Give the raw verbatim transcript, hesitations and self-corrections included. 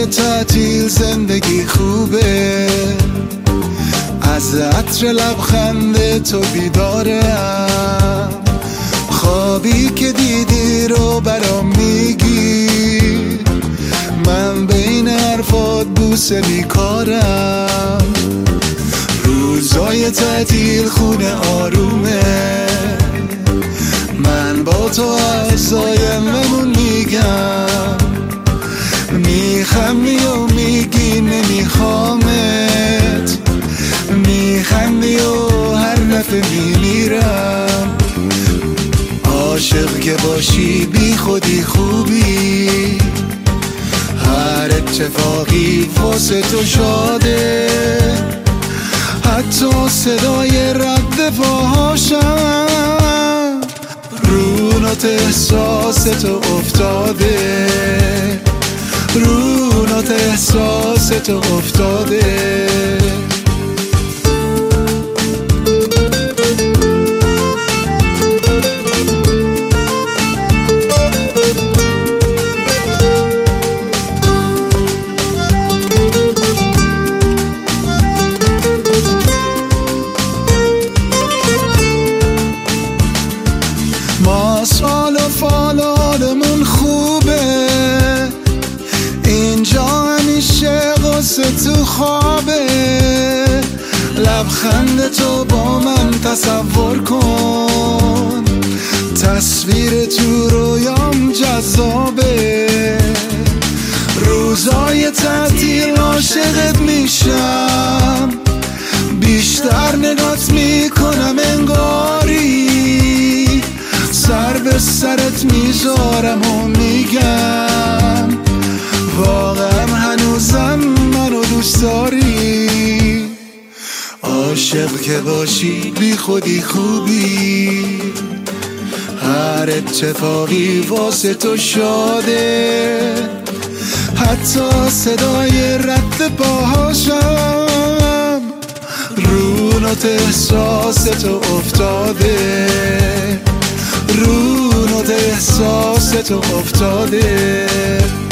روزای تعطیل زندگی خوبه، از عطر لبخند تو بیدارم، خوابی که دیدی رو برام میگی، من بین حرفات بوسه بیکارم. روزای تعطیل خونه آرومه، من با تو از آینده‌مون میگم، میخندی و میگی نمیخوامت، میخندی و هر دفعه میمیرم. عاشق که باشی بی خودی خوبی، هر اتفاقی واسه تو شاده، حتی صدای رد پاهاشم رو نوت احساس تو افتاده، رو نوت احساس تو افتاده. ما سال و فال حالمون خوبه، اینجا همیشه غصه تو خوابه، لبخند تو با من تصور کن، تصویر تو رویام جذابه، روزای تعطیل عاشقت میشم، بیشتر نگات میکنم انگاری، سر به سرت میذارم و میگم واقعا هنوزم منو دوست داری. عاشق که باشی بی خودی خوبی، هر اتفاقی واسه تو شاده، حتی صدای رد پاهاشم رو نوت احساس تو افتاده، رو نوت احساس تو افتاده.